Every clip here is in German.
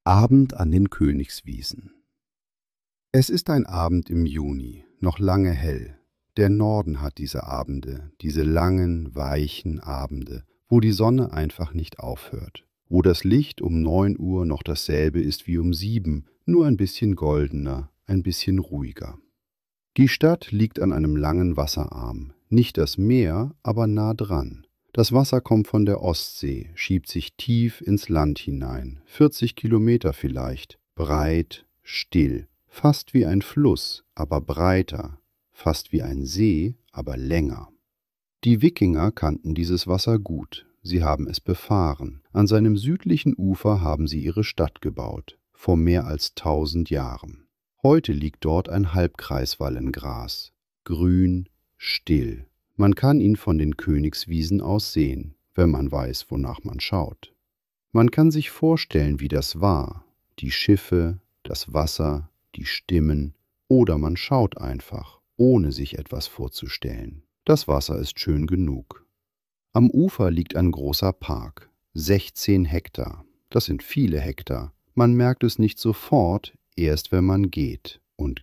Abend an den Königswiesen. Es ist ein Abend im Juni, noch lange hell. Der Norden hat diese Abende, diese langen, weichen Abende, wo die Sonne einfach nicht aufhört, wo das Licht um 9 Uhr noch dasselbe ist wie um 7, nur ein bisschen goldener, ein bisschen ruhiger. Die Stadt liegt an einem langen Wasserarm, nicht das Meer, aber nah dran. Das Wasser kommt von der Ostsee, schiebt sich tief ins Land hinein, 40 Kilometer vielleicht, breit, still, fast wie ein Fluss, aber breiter, fast wie ein See, aber länger. Die Wikinger kannten dieses Wasser gut, sie haben es befahren, an seinem südlichen Ufer haben sie ihre Stadt gebaut, vor mehr als 1000 Jahren. Heute liegt dort ein Halbkreiswallengras, grün, still. Man kann ihn von den Königswiesen aus sehen, wenn man weiß, wonach man schaut. Man kann sich vorstellen, wie das war, die Schiffe, das Wasser, die Stimmen, oder man schaut einfach, ohne sich etwas vorzustellen. Das Wasser ist schön genug. Am Ufer liegt ein großer Park, 16 Hektar. Das sind viele Hektar. Man merkt es nicht sofort, erst wenn man geht und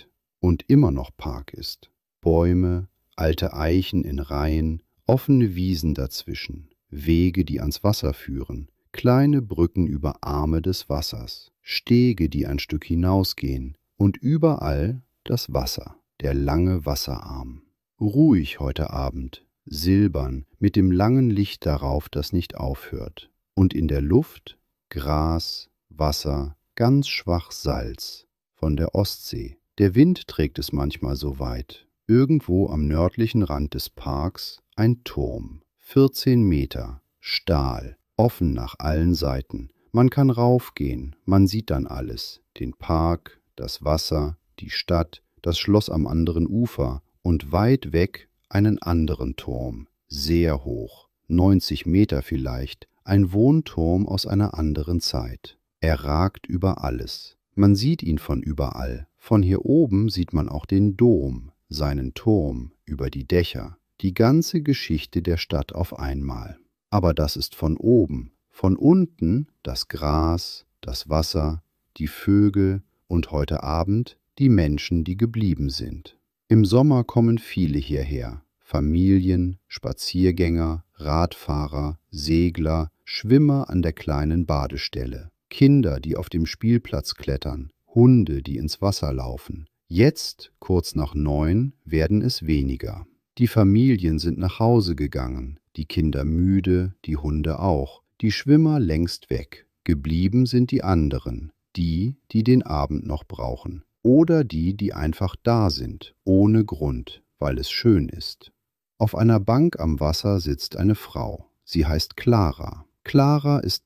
immer noch Park ist. Bäume, alte Eichen in Reihen, offene Wiesen dazwischen, Wege, die ans Wasser führen, kleine Brücken über Arme des Wassers, Stege, die ein Stück hinausgehen und überall das Wasser, der lange Wasserarm. Ruhig heute Abend, silbern, mit dem langen Licht darauf, das nicht aufhört. Und in der Luft Gras, Wasser, ganz schwach Salz von der Ostsee. Der Wind trägt es manchmal so weit. Irgendwo am nördlichen Rand des Parks ein Turm, 14 Meter, Stahl, offen nach allen Seiten. Man kann raufgehen, man sieht dann alles, den Park, das Wasser, die Stadt, das Schloss am anderen Ufer und weit weg einen anderen Turm, sehr hoch, 90 Meter vielleicht, ein Wohnturm aus einer anderen Zeit. Er ragt über alles. Man sieht ihn von überall. Von hier oben sieht man auch den Dom, seinen Turm, über die Dächer, die ganze Geschichte der Stadt auf einmal. Aber das ist von oben, von unten das Gras, das Wasser, die Vögel und heute Abend die Menschen, die geblieben sind. Im Sommer kommen viele hierher, Familien, Spaziergänger, Radfahrer, Segler, Schwimmer an der kleinen Badestelle, Kinder, die auf dem Spielplatz klettern, Hunde, die ins Wasser laufen. Jetzt, kurz nach 9, werden es weniger. Die Familien sind nach Hause gegangen, die Kinder müde, die Hunde auch, die Schwimmer längst weg. Geblieben sind die anderen, die den Abend noch brauchen. Oder die einfach da sind, ohne Grund, weil es schön ist. Auf einer Bank am Wasser sitzt eine Frau. Sie heißt Clara. Clara ist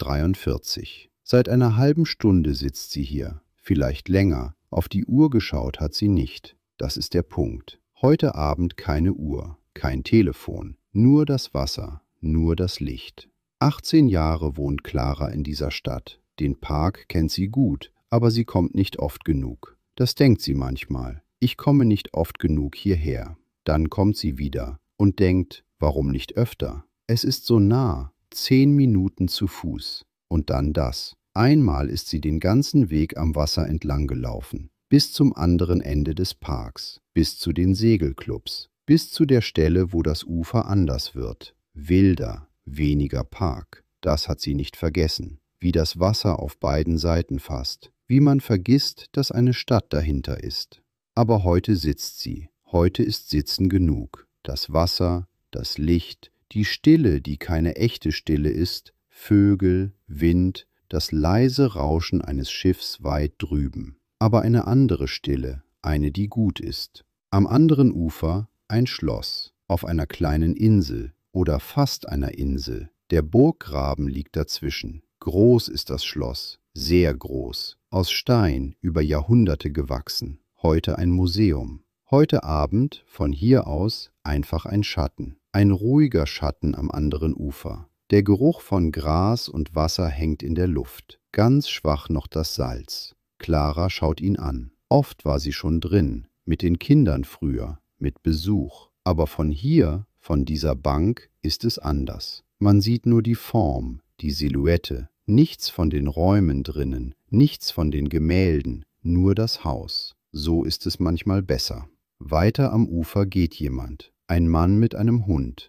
43. Seit einer halben Stunde sitzt sie hier, vielleicht länger. Auf die Uhr geschaut hat sie nicht. Das ist der Punkt. Heute Abend keine Uhr, kein Telefon, nur das Wasser, nur das Licht. 18 Jahre wohnt Clara in dieser Stadt. Den Park kennt sie gut, aber sie kommt nicht oft genug. Das denkt sie manchmal. Ich komme nicht oft genug hierher. Dann kommt sie wieder und denkt, warum nicht öfter? Es ist so nah, 10 Minuten zu Fuß. Und dann das. Einmal ist sie den ganzen Weg am Wasser entlang gelaufen, bis zum anderen Ende des Parks, bis zu den Segelclubs, bis zu der Stelle, wo das Ufer anders wird. Wilder, weniger Park. Das hat sie nicht vergessen. Wie das Wasser auf beiden Seiten fast. Wie man vergisst, dass eine Stadt dahinter ist. Aber heute sitzt sie. Heute ist Sitzen genug. Das Wasser, das Licht, die Stille, die keine echte Stille ist, Vögel, Wind, das leise Rauschen eines Schiffs weit drüben. Aber eine andere Stille, eine, die gut ist. Am anderen Ufer ein Schloss, auf einer kleinen Insel oder fast einer Insel. Der Burggraben liegt dazwischen. Groß ist das Schloss, sehr groß, aus Stein, über Jahrhunderte gewachsen. Heute ein Museum. Heute Abend, von hier aus, einfach ein Schatten. Ein ruhiger Schatten am anderen Ufer. Der Geruch von Gras und Wasser hängt in der Luft. Ganz schwach noch das Salz. Clara schaut ihn an. Oft war sie schon drin, mit den Kindern früher, mit Besuch. Aber von hier, von dieser Bank, ist es anders. Man sieht nur die Form, die Silhouette, Nichts von den Räumen drinnen, nichts von den Gemälden, nur das Haus. So ist es manchmal besser. Weiter am Ufer geht jemand, ein Mann mit einem Hund.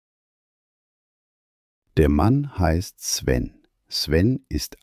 Der Mann heißt Sven. Sven ist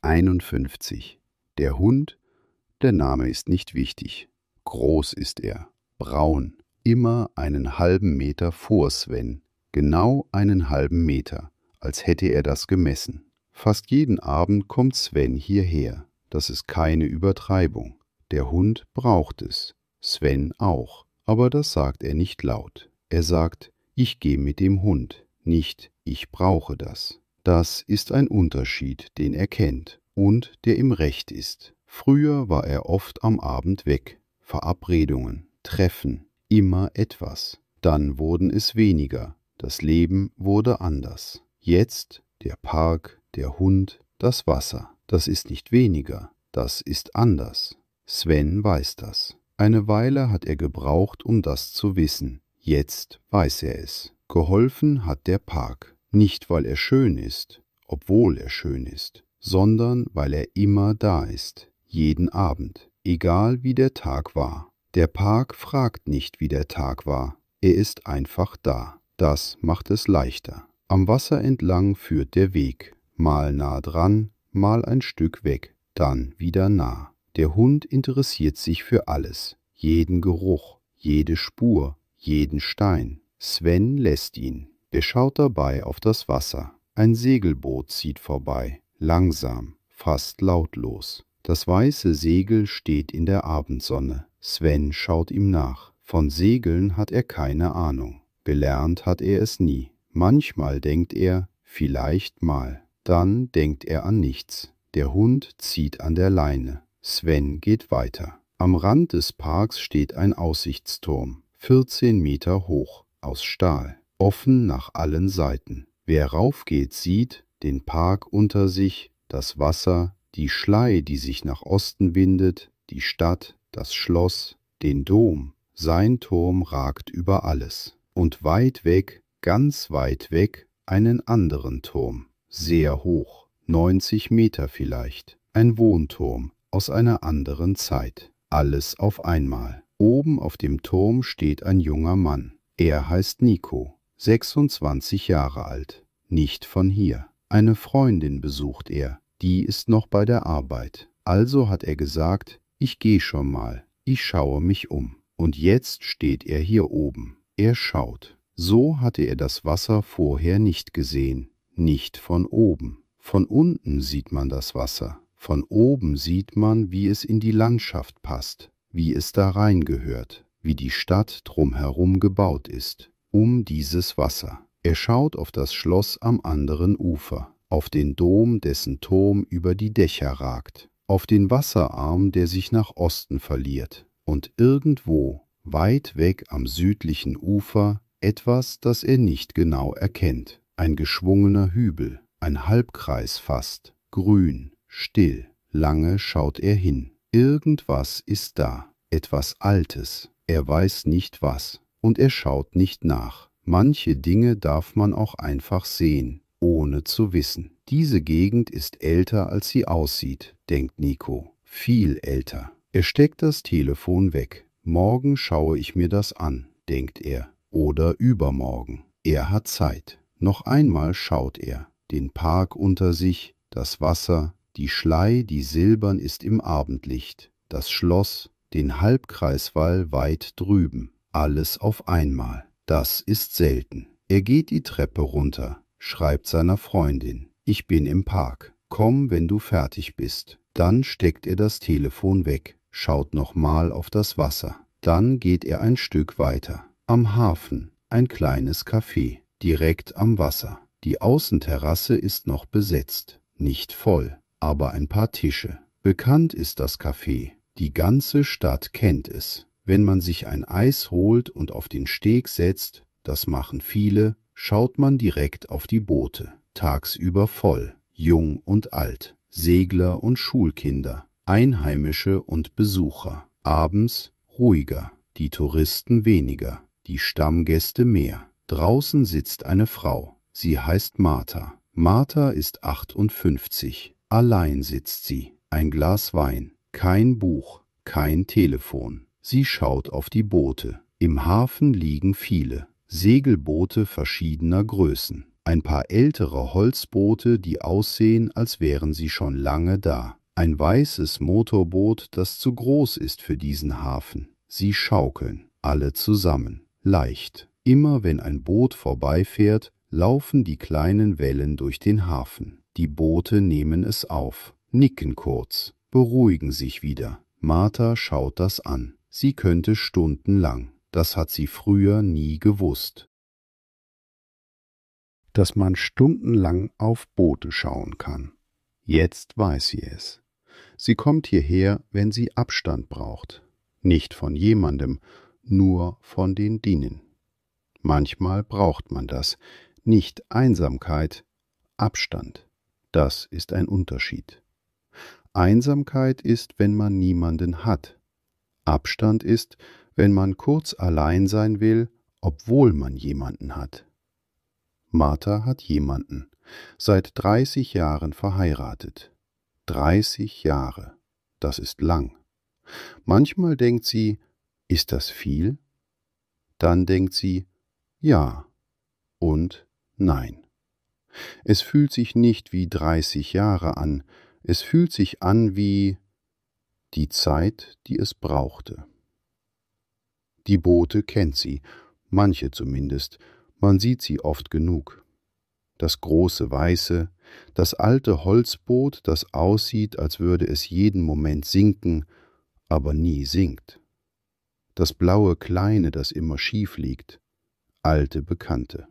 51. Der Hund, der Name ist nicht wichtig. Groß ist er, braun, immer einen halben Meter vor Sven. Genau einen halben Meter, als hätte er das gemessen. Fast jeden Abend kommt Sven hierher. Das ist keine Übertreibung. Der Hund braucht es. Sven auch. Aber das sagt er nicht laut. Er sagt, ich gehe mit dem Hund, nicht ich brauche das. Das ist ein Unterschied, den er kennt und der ihm recht ist. Früher war er oft am Abend weg. Verabredungen, Treffen, immer etwas. Dann wurden es weniger. Das Leben wurde anders. Jetzt der Park, der Hund, das Wasser. Das ist nicht weniger, das ist anders. Sven weiß das. Eine Weile hat er gebraucht, um das zu wissen. Jetzt weiß er es. Geholfen hat der Park. Nicht, weil er schön ist, obwohl er schön ist, sondern weil er immer da ist. Jeden Abend, egal wie der Tag war. Der Park fragt nicht, wie der Tag war. Er ist einfach da. Das macht es leichter. Am Wasser entlang führt der Weg. Mal nah dran, mal ein Stück weg, dann wieder nah. Der Hund interessiert sich für alles. Jeden Geruch, jede Spur, jeden Stein. Sven lässt ihn. Er schaut dabei auf das Wasser. Ein Segelboot zieht vorbei. Langsam, fast lautlos. Das weiße Segel steht in der Abendsonne. Sven schaut ihm nach. Von Segeln hat er keine Ahnung. Gelernt hat er es nie. Manchmal denkt er, vielleicht mal. Dann denkt er an nichts. Der Hund zieht an der Leine. Sven geht weiter. Am Rand des Parks steht ein Aussichtsturm, 14 Meter hoch, aus Stahl, offen nach allen Seiten. Wer raufgeht, sieht den Park unter sich, das Wasser, die Schlei, die sich nach Osten windet, die Stadt, das Schloss, den Dom. Sein Turm ragt über alles. Und weit weg, ganz weit weg, einen anderen Turm, sehr hoch, 90 Meter vielleicht, ein Wohnturm aus einer anderen Zeit. Alles auf einmal. Oben auf dem Turm steht ein junger Mann. Er heißt Nico, 26 Jahre alt, nicht von hier. Eine Freundin besucht er, die ist noch bei der Arbeit. Also hat er gesagt, ich gehe schon mal, ich schaue mich um. Und jetzt steht er hier oben. Er schaut. So hatte er das Wasser vorher nicht gesehen, nicht von oben. Von unten sieht man das Wasser. Von oben sieht man, wie es in die Landschaft passt, wie es da reingehört, wie die Stadt drumherum gebaut ist, um dieses Wasser. Er schaut auf das Schloss am anderen Ufer, auf den Dom, dessen Turm über die Dächer ragt, auf den Wasserarm, der sich nach Osten verliert, und irgendwo, weit weg am südlichen Ufer, etwas, das er nicht genau erkennt. Ein geschwungener Hügel, ein Halbkreis fast, grün, still. Lange schaut er hin. Irgendwas ist da, etwas Altes. Er weiß nicht was. Und er schaut nicht nach. Manche Dinge darf man auch einfach sehen, ohne zu wissen. Diese Gegend ist älter, als sie aussieht, denkt Nico. Viel älter. Er steckt das Telefon weg. Morgen schaue ich mir das an, denkt er. Oder übermorgen. Er hat Zeit. Noch einmal schaut er. Den Park unter sich, das Wasser, die Schlei, die silbern ist im Abendlicht, das Schloss, den Halbkreiswall weit drüben. Alles auf einmal. Das ist selten. Er geht die Treppe runter, schreibt seiner Freundin. Ich bin im Park. Komm, wenn du fertig bist. Dann steckt er das Telefon weg, schaut nochmal auf das Wasser. Dann geht er ein Stück weiter. Am Hafen, ein kleines Café, direkt am Wasser. Die Außenterrasse ist noch besetzt, nicht voll, aber ein paar Tische. Bekannt ist das Café, die ganze Stadt kennt es. Wenn man sich ein Eis holt und auf den Steg setzt, das machen viele, schaut man direkt auf die Boote. Tagsüber voll, jung und alt, Segler und Schulkinder, Einheimische und Besucher. Abends ruhiger, die Touristen weniger, die Stammgäste mehr. Draußen sitzt eine Frau. Sie heißt Martha. Martha ist 58, allein sitzt sie, ein Glas Wein, kein Buch, kein Telefon. Sie schaut auf die Boote. Im Hafen liegen viele, Segelboote verschiedener Größen. Ein paar ältere Holzboote, die aussehen, als wären sie schon lange da. Ein weißes Motorboot, das zu groß ist für diesen Hafen. Sie schaukeln, alle zusammen, leicht. Immer wenn ein Boot vorbeifährt, laufen die kleinen Wellen durch den Hafen. Die Boote nehmen es auf, nicken kurz, beruhigen sich wieder. Martha schaut das an. Sie könnte stundenlang. Das hat sie früher nie gewusst. Dass man stundenlang auf Boote schauen kann. Jetzt weiß sie es. Sie kommt hierher, wenn sie Abstand braucht. Nicht von jemandem, nur von den Dingen. Manchmal braucht man das. Nicht Einsamkeit, Abstand. Das ist ein Unterschied. Einsamkeit ist, wenn man niemanden hat. Abstand ist, wenn man kurz allein sein will, obwohl man jemanden hat. Martha hat jemanden, seit 30 Jahren verheiratet. 30 Jahre, das ist lang. Manchmal denkt sie, ist das viel? Dann denkt sie, ja und nein. Es fühlt sich nicht wie 30 Jahre an, es fühlt sich an wie die Zeit, die es brauchte. Die Boote kennt sie, manche zumindest, man sieht sie oft genug. Das große Weiße, das alte Holzboot, das aussieht, als würde es jeden Moment sinken, aber nie sinkt. Das blaue Kleine, das immer schief liegt, alte Bekannte.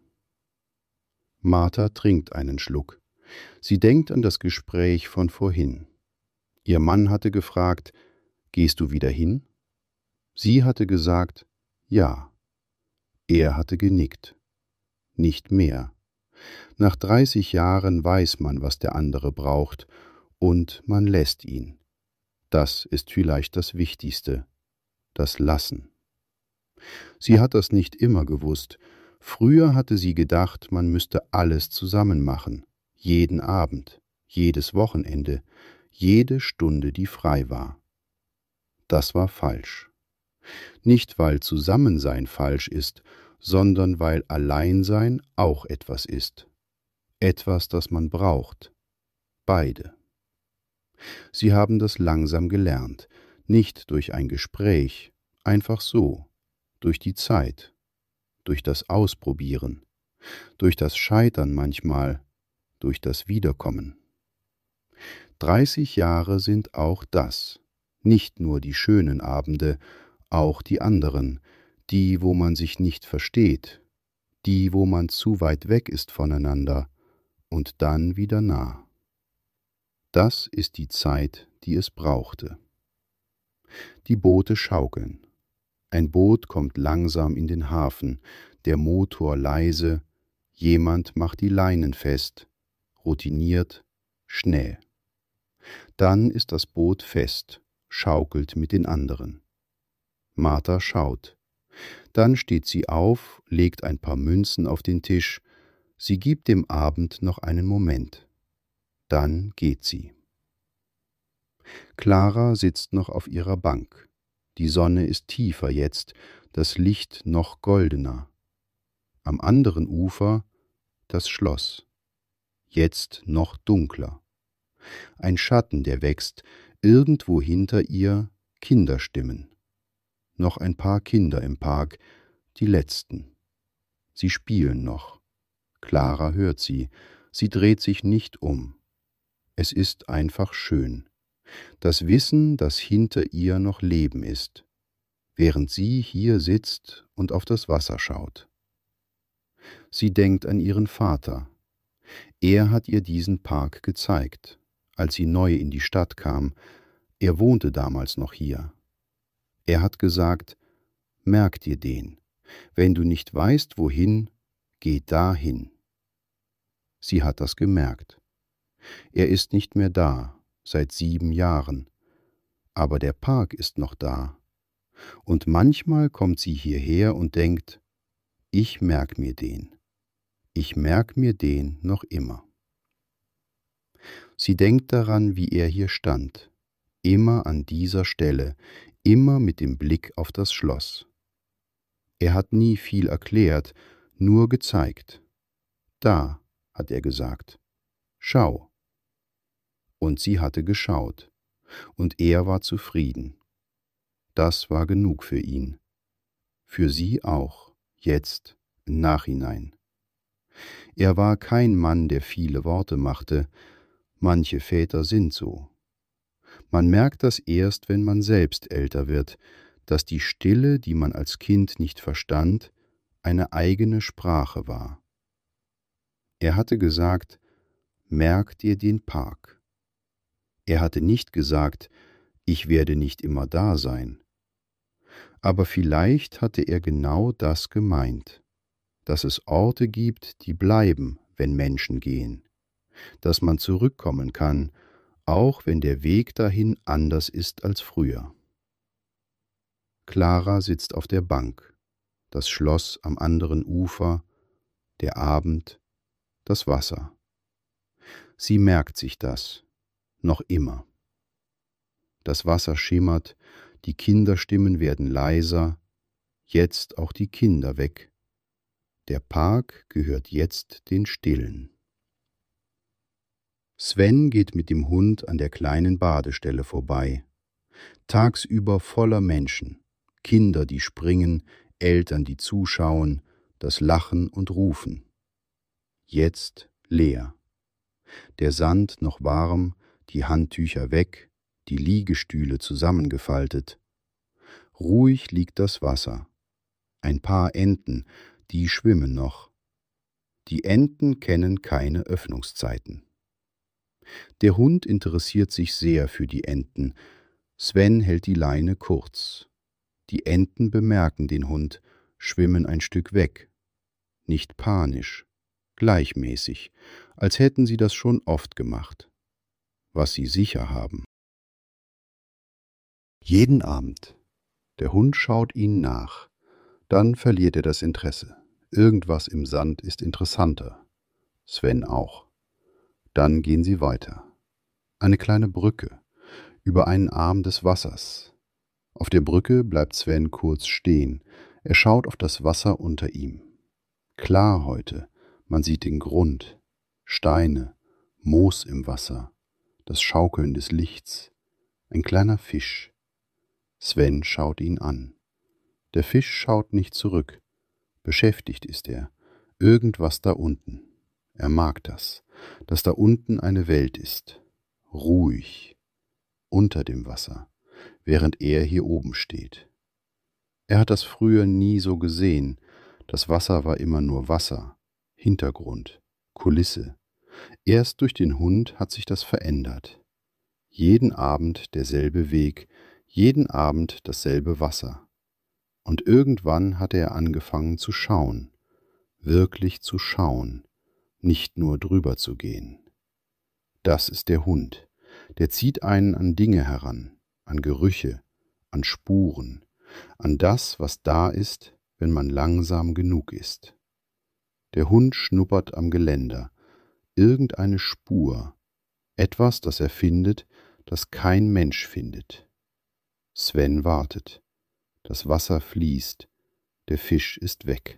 Martha trinkt einen Schluck. Sie denkt an das Gespräch von vorhin. Ihr Mann hatte gefragt, »Gehst du wieder hin?« Sie hatte gesagt, »Ja«. Er hatte genickt. Nicht mehr. Nach 30 Jahren weiß man, was der andere braucht, und man lässt ihn. Das ist vielleicht das Wichtigste, das Lassen. Sie hat das nicht immer gewusst. Früher hatte sie gedacht, man müsste alles zusammen machen, jeden Abend, jedes Wochenende, jede Stunde, die frei war. Das war falsch. Nicht, weil Zusammensein falsch ist, sondern weil Alleinsein auch etwas ist. Etwas, das man braucht. Beide. Sie haben das langsam gelernt, nicht durch ein Gespräch, einfach so, durch die Zeit, durch das Ausprobieren, durch das Scheitern manchmal, durch das Wiederkommen. 30 Jahre sind auch das, nicht nur die schönen Abende, auch die anderen, die, wo man sich nicht versteht, die, wo man zu weit weg ist voneinander und dann wieder nah. Das ist die Zeit, die es brauchte. Die Boote schaukeln. Ein Boot kommt langsam in den Hafen, der Motor leise, jemand macht die Leinen fest, routiniert, schnell. Dann ist das Boot fest, schaukelt mit den anderen. Martha schaut. Dann steht sie auf, legt ein paar Münzen auf den Tisch. Sie gibt dem Abend noch einen Moment. Dann geht sie. Clara sitzt noch auf ihrer Bank. Die Sonne ist tiefer jetzt, das Licht noch goldener. Am anderen Ufer das Schloss. Jetzt noch dunkler. Ein Schatten, der wächst, irgendwo hinter ihr Kinderstimmen. Noch ein paar Kinder im Park, die letzten. Sie spielen noch. Clara hört sie. Sie dreht sich nicht um. Es ist einfach schön. Das Wissen, dass hinter ihr noch Leben ist, während sie hier sitzt und auf das Wasser schaut. Sie denkt an ihren Vater. Er hat ihr diesen Park gezeigt, als sie neu in die Stadt kam. Er wohnte damals noch hier. Er hat gesagt, merk dir den. Wenn du nicht weißt, wohin, geh dahin. Sie hat das gemerkt. Er ist nicht mehr da, seit 7 Jahren. Aber der Park ist noch da. Und manchmal kommt sie hierher und denkt, ich merk mir den. Ich merk mir den noch immer. Sie denkt daran, wie er hier stand, immer an dieser Stelle, immer mit dem Blick auf das Schloss. Er hat nie viel erklärt, nur gezeigt. Da, hat er gesagt, schau. Und sie hatte geschaut, und er war zufrieden. Das war genug für ihn. Für sie auch, jetzt, im Nachhinein. Er war kein Mann, der viele Worte machte. Manche Väter sind so. Man merkt das erst, wenn man selbst älter wird, dass die Stille, die man als Kind nicht verstand, eine eigene Sprache war. Er hatte gesagt, merk dir den Park. Er hatte nicht gesagt, ich werde nicht immer da sein. Aber vielleicht hatte er genau das gemeint, dass es Orte gibt, die bleiben, wenn Menschen gehen, dass man zurückkommen kann, auch wenn der Weg dahin anders ist als früher. Clara sitzt auf der Bank, das Schloss am anderen Ufer, der Abend, das Wasser. Sie merkt sich das, noch immer. Das Wasser schimmert, die Kinderstimmen werden leiser, jetzt auch die Kinder weg. Der Park gehört jetzt den Stillen. Sven geht mit dem Hund an der kleinen Badestelle vorbei. Tagsüber voller Menschen, Kinder, die springen, Eltern, die zuschauen, das Lachen und Rufen. Jetzt leer. Der Sand noch warm, die Handtücher weg, die Liegestühle zusammengefaltet. Ruhig liegt das Wasser. Ein paar Enten, die schwimmen noch. Die Enten kennen keine Öffnungszeiten. Der Hund interessiert sich sehr für die Enten. Sven hält die Leine kurz. Die Enten bemerken den Hund, schwimmen ein Stück weg. Nicht panisch, gleichmäßig, als hätten sie das schon oft gemacht. Was sie sicher haben. Jeden Abend. Der Hund schaut ihnen nach. Dann verliert er das Interesse. Irgendwas im Sand ist interessanter. Sven auch. Dann gehen sie weiter. Eine kleine Brücke, über einen Arm des Wassers. Auf der Brücke bleibt Sven kurz stehen. Er schaut auf das Wasser unter ihm. Klar heute, man sieht den Grund, Steine, Moos im Wasser, das Schaukeln des Lichts, ein kleiner Fisch. Sven schaut ihn an. Der Fisch schaut nicht zurück. Beschäftigt ist er. Irgendwas da unten. Er mag das, dass da unten eine Welt ist. Ruhig. Unter dem Wasser, während er hier oben steht. Er hat das früher nie so gesehen. Das Wasser war immer nur Wasser, Hintergrund, Kulisse. Erst durch den Hund hat sich das verändert. Jeden Abend derselbe Weg, jeden Abend dasselbe Wasser. Und irgendwann hatte er angefangen zu schauen, wirklich zu schauen, nicht nur drüber zu gehen. Das ist der Hund, der zieht einen an Dinge heran, an Gerüche, an Spuren, an das, was da ist, wenn man langsam genug ist. Der Hund schnuppert am Geländer, irgendeine Spur, etwas, das er findet, das kein Mensch findet. Sven wartet. Das Wasser fließt. Der Fisch ist weg.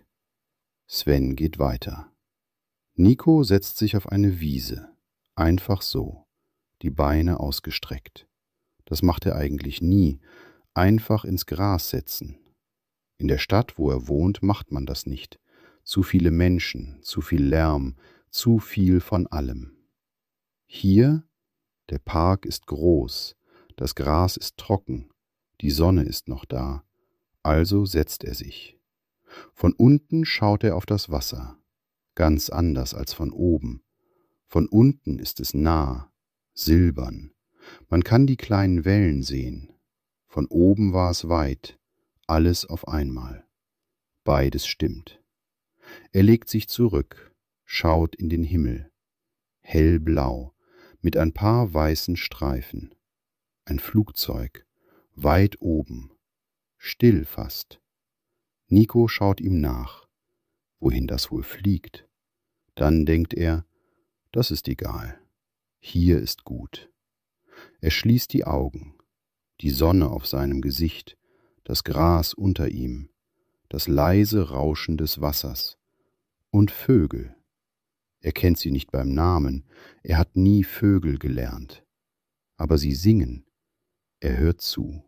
Sven geht weiter. Nico setzt sich auf eine Wiese. Einfach so. Die Beine ausgestreckt. Das macht er eigentlich nie. Einfach ins Gras setzen. In der Stadt, wo er wohnt, macht man das nicht. Zu viele Menschen, zu viel Lärm, zu viel von allem. Hier, der Park ist groß. Das Gras ist trocken. Die Sonne ist noch da, also setzt er sich. Von unten schaut er auf das Wasser, ganz anders als von oben. Von unten ist es nah, silbern. Man kann die kleinen Wellen sehen. Von oben war es weit, alles auf einmal. Beides stimmt. Er legt sich zurück, schaut in den Himmel. Hellblau, mit ein paar weißen Streifen. Ein Flugzeug. Weit oben, still fast. Nico schaut ihm nach, wohin das wohl fliegt. Dann denkt er, das ist egal. Hier ist gut. Er schließt die Augen. Die Sonne auf seinem Gesicht, das Gras unter ihm, das leise Rauschen des Wassers und Vögel. Er kennt sie nicht beim Namen, er hat nie Vögel gelernt. Aber sie singen, er hört zu.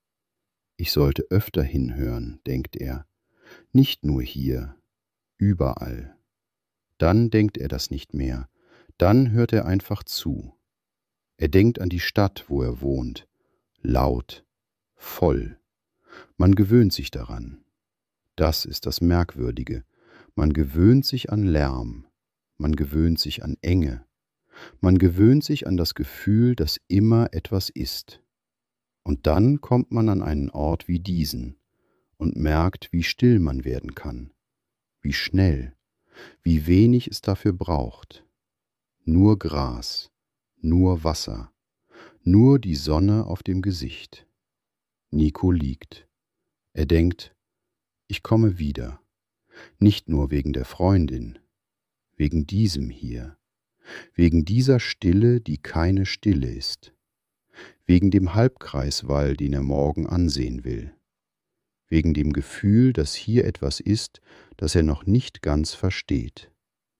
Ich sollte öfter hinhören, denkt er, nicht nur hier, überall. Dann denkt er das nicht mehr, dann hört er einfach zu. Er denkt an die Stadt, wo er wohnt, laut, voll. Man gewöhnt sich daran. Das ist das Merkwürdige. Man gewöhnt sich an Lärm, man gewöhnt sich an Enge, man gewöhnt sich an das Gefühl, dass immer etwas ist. Und dann kommt man an einen Ort wie diesen und merkt, wie still man werden kann, wie schnell, wie wenig es dafür braucht. Nur Gras, nur Wasser, nur die Sonne auf dem Gesicht. Nico liegt. Er denkt, ich komme wieder, nicht nur wegen der Freundin, wegen diesem hier, wegen dieser Stille, die keine Stille ist, wegen dem Halbkreiswall, den er morgen ansehen will, wegen dem Gefühl, dass hier etwas ist, das er noch nicht ganz versteht.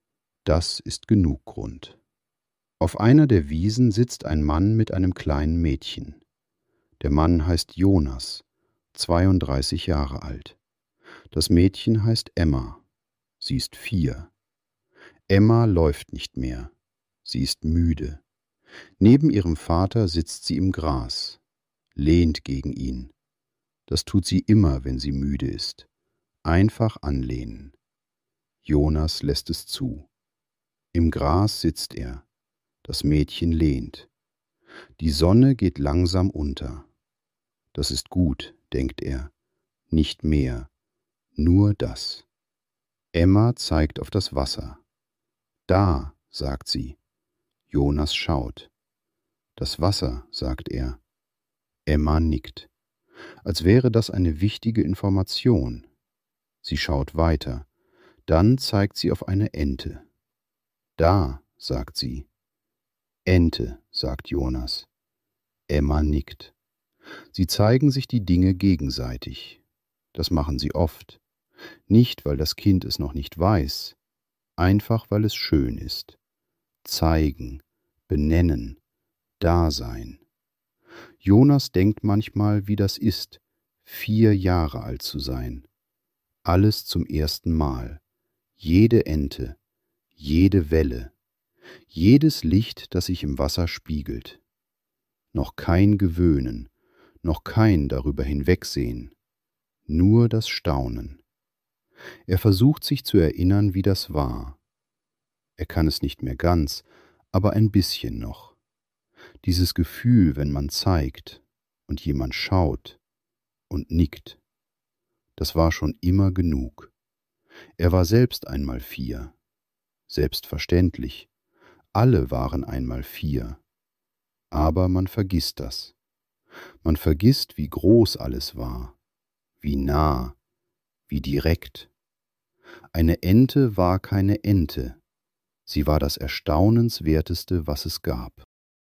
Das ist genug Grund. Auf einer der Wiesen sitzt ein Mann mit einem kleinen Mädchen. Der Mann heißt Jonas, 32 Jahre alt. Das Mädchen heißt Emma. Sie ist 4. Emma läuft nicht mehr. Sie ist müde. Neben ihrem Vater sitzt sie im Gras, lehnt gegen ihn. Das tut sie immer, wenn sie müde ist. Einfach anlehnen. Jonas lässt es zu. Im Gras sitzt er. Das Mädchen lehnt. Die Sonne geht langsam unter. Das ist gut, denkt er. Nicht mehr. Nur das. Emma zeigt auf das Wasser. Da, sagt sie. Jonas schaut. Das Wasser, sagt er. Emma nickt. Als wäre das eine wichtige Information. Sie schaut weiter. Dann zeigt sie auf eine Ente. Da, sagt sie. Ente, sagt Jonas. Emma nickt. Sie zeigen sich die Dinge gegenseitig. Das machen sie oft. Nicht, weil das Kind es noch nicht weiß, einfach weil es schön ist. Zeigen, benennen, Dasein. Jonas denkt manchmal, wie das ist, 4 Jahre alt zu sein. Alles zum ersten Mal. Jede Ente, jede Welle, jedes Licht, das sich im Wasser spiegelt. Noch kein Gewöhnen, noch kein darüber hinwegsehen, nur das Staunen. Er versucht sich zu erinnern, wie das war. Er kann es nicht mehr ganz, aber ein bisschen noch. Dieses Gefühl, wenn man zeigt und jemand schaut und nickt. Das war schon immer genug. Er war selbst einmal 4. Selbstverständlich. Alle waren einmal 4. Aber man vergisst das. Man vergisst, wie groß alles war, wie nah, wie direkt. Eine Ente war keine Ente. Sie war das Erstaunenswerteste, was es gab.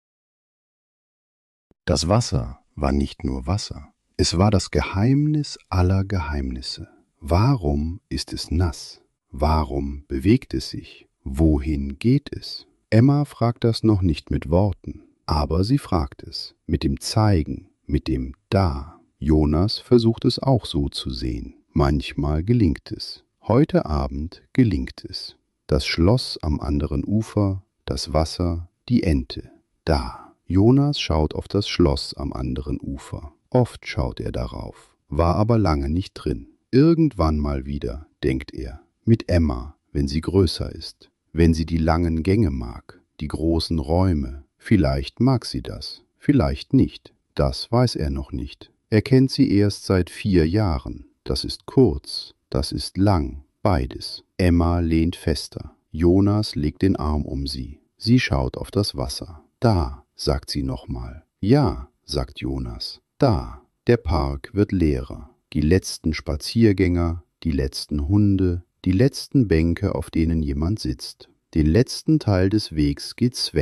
Das Wasser war nicht nur Wasser. Es war das Geheimnis aller Geheimnisse. Warum ist es nass? Warum bewegt es sich? Wohin geht es? Emma fragt das noch nicht mit Worten, aber sie fragt es mit dem Zeigen, mit dem Da. Jonas versucht es auch so zu sehen. Manchmal gelingt es. Heute Abend gelingt es. Das Schloss am anderen Ufer, das Wasser, die Ente. Da. Jonas schaut auf das Schloss am anderen Ufer. Oft schaut er darauf, war aber lange nicht drin. Irgendwann mal wieder, denkt er, mit Emma, wenn sie größer ist, wenn sie die langen Gänge mag, die großen Räume. Vielleicht mag sie das, vielleicht nicht. Das weiß er noch nicht. Er kennt sie erst seit 4 Jahren. Das ist kurz, das ist lang, beides. Emma lehnt fester. Jonas legt den Arm um sie. Sie schaut auf das Wasser. Da, sagt sie nochmal. Ja, sagt Jonas. Da. Der Park wird leerer. Die letzten Spaziergänger, die letzten Hunde, die letzten Bänke, auf denen jemand sitzt. Den letzten Teil des Wegs geht Sven,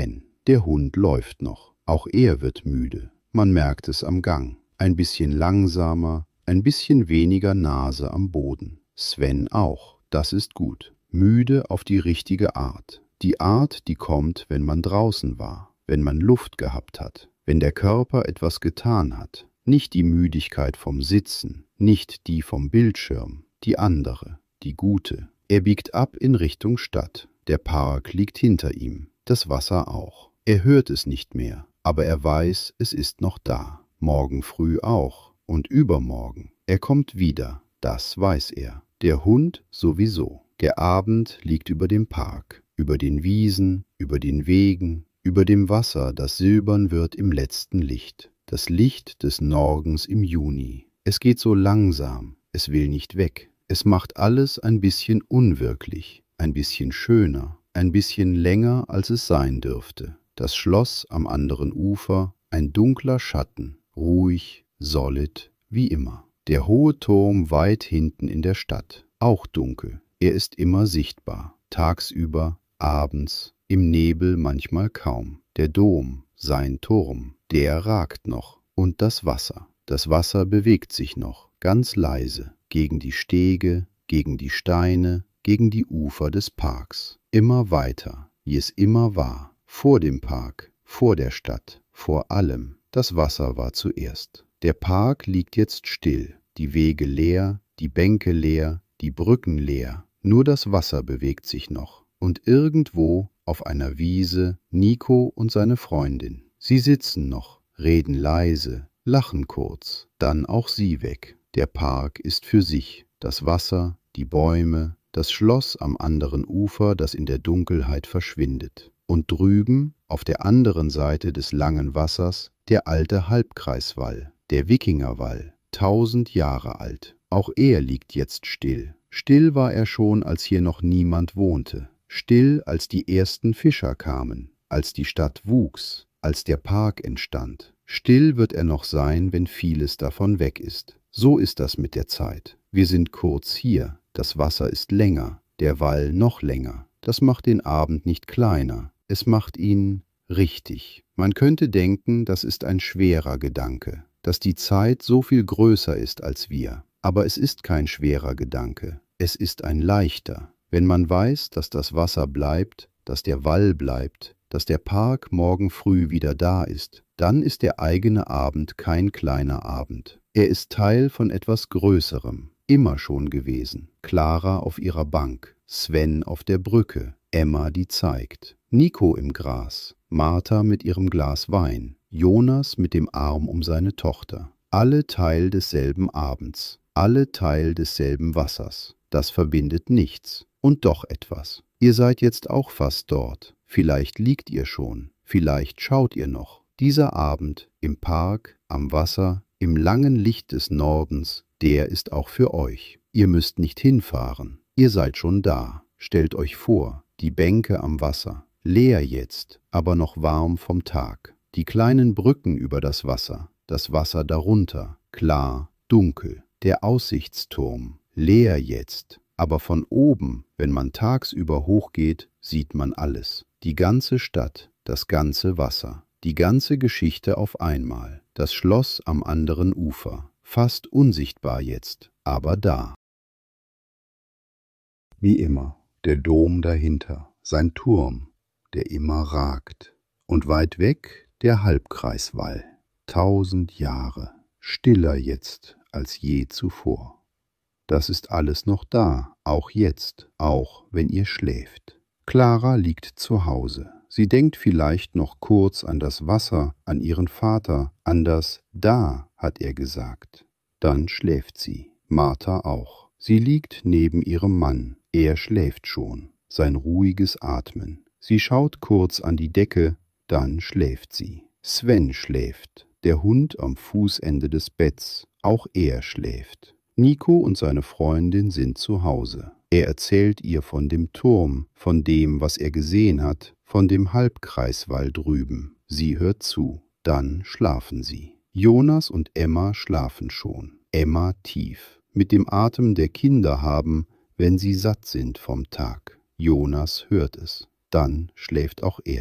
Der Hund läuft noch. Auch er wird müde. Man merkt es am Gang. Ein bisschen langsamer, ein bisschen weniger Nase am Boden. Sven auch. Das ist gut. Müde auf die richtige Art. Die Art, die kommt, wenn man draußen war, wenn man Luft gehabt hat, wenn der Körper etwas getan hat. Nicht die Müdigkeit vom Sitzen, nicht die vom Bildschirm, die andere, die gute. Er biegt ab in Richtung Stadt. Der Park liegt hinter ihm, das Wasser auch. Er hört es nicht mehr, aber er weiß, es ist noch da. Morgen früh auch und übermorgen. Er kommt wieder, das weiß er. Der Hund sowieso. Der Abend liegt über dem Park, über den Wiesen, über den Wegen, über dem Wasser, das silbern wird im letzten Licht. Das Licht des Morgens im Juni. Es geht so langsam, es will nicht weg. Es macht alles ein bisschen unwirklich, ein bisschen schöner, ein bisschen länger, als es sein dürfte. Das Schloss am anderen Ufer, ein dunkler Schatten, ruhig, solid, wie immer. Der hohe Turm weit hinten in der Stadt, auch dunkel. Er ist immer sichtbar, tagsüber, abends, im Nebel manchmal kaum. Der Dom, sein Turm, der ragt noch. Und das Wasser. Das Wasser bewegt sich noch, ganz leise, gegen die Stege, gegen die Steine, gegen die Ufer des Parks. Immer weiter, wie es immer war. Vor dem Park, vor der Stadt, vor allem. Das Wasser war zuerst. Der Park liegt jetzt still, die Wege leer, die Bänke leer, die Brücken leer. Nur das Wasser bewegt sich noch. Und irgendwo auf einer Wiese Nico und seine Freundin. Sie sitzen noch, reden leise, lachen kurz, dann auch sie weg. Der Park ist für sich. Das Wasser, die Bäume, das Schloss am anderen Ufer, das in der Dunkelheit verschwindet. Und drüben, auf der anderen Seite des langen Wassers, der alte Halbkreiswall, der Wikingerwall, 1000 Jahre alt. Auch er liegt jetzt still. Still war er schon, als hier noch niemand wohnte. Still, als die ersten Fischer kamen, als die Stadt wuchs, als der Park entstand. Still wird er noch sein, wenn vieles davon weg ist. So ist das mit der Zeit. Wir sind kurz hier, das Wasser ist länger, der Wall noch länger. Das macht den Abend nicht kleiner, es macht ihn richtig. Man könnte denken, das ist ein schwerer Gedanke, dass die Zeit so viel größer ist als wir. Aber es ist kein schwerer Gedanke, es ist ein leichter. Wenn man weiß, dass das Wasser bleibt, dass der Wall bleibt, dass der Park morgen früh wieder da ist, dann ist der eigene Abend kein kleiner Abend. Er ist Teil von etwas Größerem, immer schon gewesen. Clara auf ihrer Bank, Sven auf der Brücke, Emma, die zeigt, Nico im Gras, Martha mit ihrem Glas Wein, Jonas mit dem Arm um seine Tochter. Alle Teil desselben Abends, alle Teil desselben Wassers. Das verbindet nichts und doch etwas. Ihr seid jetzt auch fast dort. Vielleicht liegt ihr schon, vielleicht schaut ihr noch. Dieser Abend im Park, am Wasser, im langen Licht des Nordens, der ist auch für euch. Ihr müsst nicht hinfahren. Ihr seid schon da. Stellt euch vor, die Bänke am Wasser, leer jetzt, aber noch warm vom Tag. Die kleinen Brücken über das Wasser darunter, klar, dunkel. Der Aussichtsturm, leer jetzt, aber von oben, wenn man tagsüber hochgeht, sieht man alles. Die ganze Stadt, das ganze Wasser, die ganze Geschichte auf einmal. Das Schloss am anderen Ufer, fast unsichtbar jetzt, aber da. Wie immer, der Dom dahinter, sein Turm, der immer ragt. Und weit weg der Halbkreiswall, 1000 Jahre, stiller jetzt als je zuvor. Das ist alles noch da, auch jetzt, auch wenn ihr schläft. Clara liegt zu Hause. Sie denkt vielleicht noch kurz an das Wasser, an ihren Vater, an das Da, hat er gesagt. Dann schläft sie. Martha auch. Sie liegt neben ihrem Mann. Er schläft schon. Sein ruhiges Atmen. Sie schaut kurz an die Decke, dann schläft sie. Sven schläft. Der Hund am Fußende des Betts. Auch er schläft. Nico und seine Freundin sind zu Hause. Er erzählt ihr von dem Turm, von dem, was er gesehen hat, von dem Halbkreiswall drüben. Sie hört zu. Dann schlafen sie. Jonas und Emma schlafen schon. Emma tief, mit dem Atem der Kinder haben, wenn sie satt sind vom Tag. Jonas hört es. Dann schläft auch er.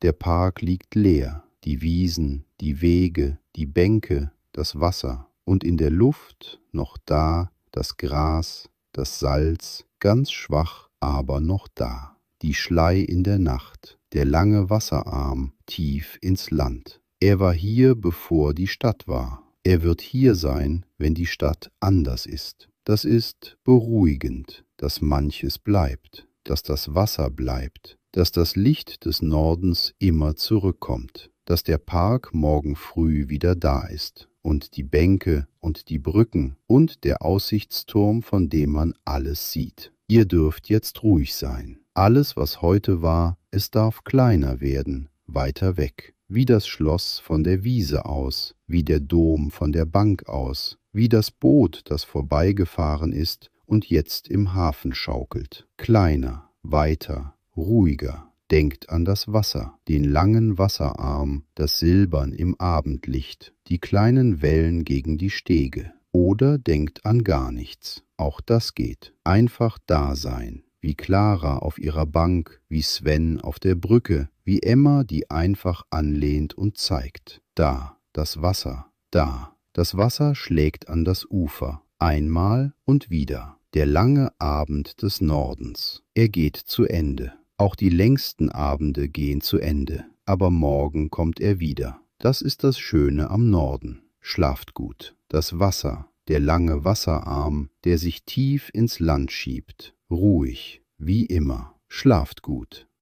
Der Park liegt leer, die Wiesen, die Wege, die Bänke, das Wasser, und in der Luft noch da das Gras, das Salz, ganz schwach, aber noch da. Die Schlei in der Nacht, der lange Wasserarm tief ins Land. Er war hier, bevor die Stadt war. Er wird hier sein, wenn die Stadt anders ist. Das ist beruhigend, dass manches bleibt, dass das Wasser bleibt, dass das Licht des Nordens immer zurückkommt, dass der Park morgen früh wieder da ist und die Bänke und die Brücken und der Aussichtsturm, von dem man alles sieht. Ihr dürft jetzt ruhig sein. Alles, was heute war, es darf kleiner werden, weiter weg, wie das Schloss von der Wiese aus, wie der Dom von der Bank aus, wie das Boot, das vorbeigefahren ist und jetzt im Hafen schaukelt. Kleiner, weiter, ruhiger. Denkt an das Wasser, den langen Wasserarm, das Silbern im Abendlicht, die kleinen Wellen gegen die Stege. Oder denkt an gar nichts. Auch das geht. Einfach da sein. Wie Clara auf ihrer Bank, wie Sven auf der Brücke, wie Emma, die einfach anlehnt und zeigt. Da, das Wasser, da. Das Wasser schlägt an das Ufer. Einmal und wieder. Der lange Abend des Nordens. Er geht zu Ende. Auch die längsten Abende gehen zu Ende, aber morgen kommt er wieder. Das ist das Schöne am Norden. Schlaft gut. Das Wasser, der lange Wasserarm, der sich tief ins Land schiebt. Ruhig, wie immer. Schlaft gut.